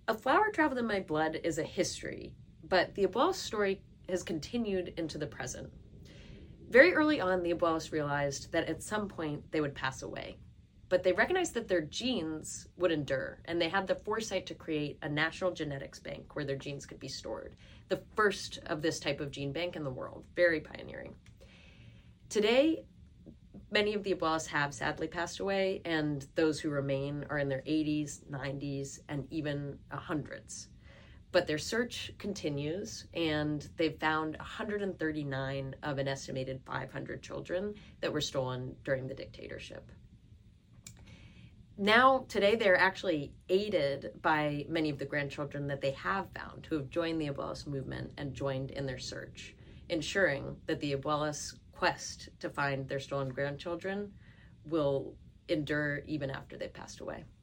A Flower Traveled in My Blood is a history, but the Abuelas story has continued into the present. Very early on, the Abuelas realized that at some point they would pass away, but they recognized that their genes would endure, and they had the foresight to create a national genetics bank where their genes could be stored. The first of this type of gene bank in the world. Very pioneering. Today, many of the Abuelas have sadly passed away, and those who remain are in their 80s, 90s, and even 100s. But their search continues, and they've found 139 of an estimated 500 children that were stolen during the dictatorship. Now, today, they're actually aided by many of the grandchildren that they have found who have joined the Abuelas movement and joined in their search, ensuring that the Abuelas quest to find their stolen grandchildren will endure even after they've passed away.